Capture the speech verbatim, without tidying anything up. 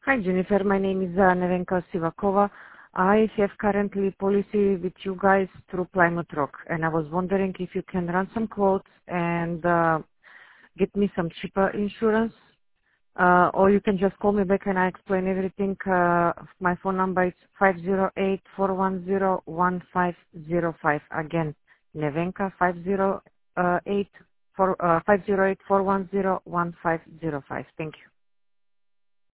Hi, Jennifer. My name is uh, Nevenka Sivakova. I have currently policy with you guys through Plymouth Rock, and I was wondering if you can run some quotes and uh, get me some cheaper insurance, uh, or you can just call me back and I explain everything. Uh, my phone number is five zero eight, four one zero, one five zero five. Again, Nevenka five zero eight, four one zero, one five zero five. Thank you.